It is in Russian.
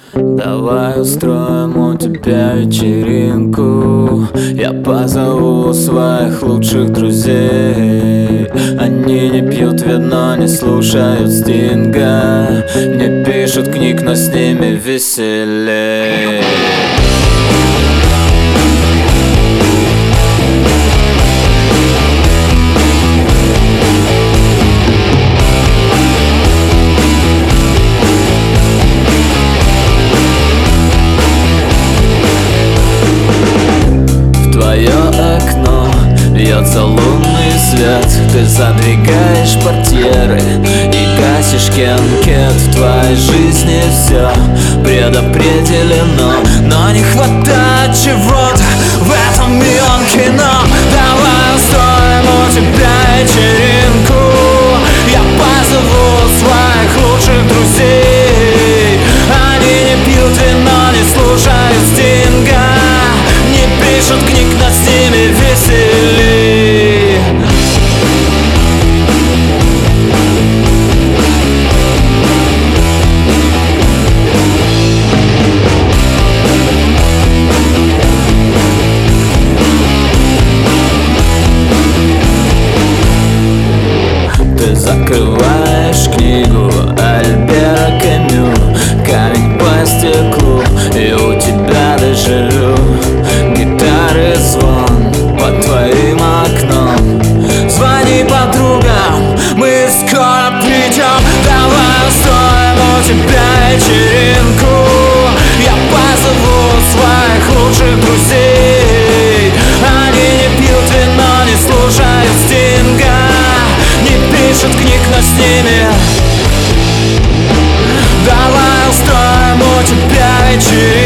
Давай устроим у тебя вечеринку. Я позову своих лучших друзей. Они не пьют вино, не слушают Стинга, не пишут книг, но с ними веселей. Льется лунный свет, ты задвигаешь портьеры и гасишь кенкет. В твоей жизни все предопределено, но не хватает чего-то в этом миллион кино. Давай устроим у тебя вечеринку. Я позову своих лучших друзей. Они не пьют вино, не слушают Стинга, не пишут книг, но с ними веселей. Ты закрываешь книгу Альбера Камю, камень по стеклу, и у тебя дежавю. Гитары звон под твоим окном. Звони подругам, мы скоро придем. Давай устроим у тебя вечеринку. Я позову своих лучших друзей. Они не пьют вино, не слушают Стинга, не пишут книг, но с ними. Давай устроим у тебя вечеринку.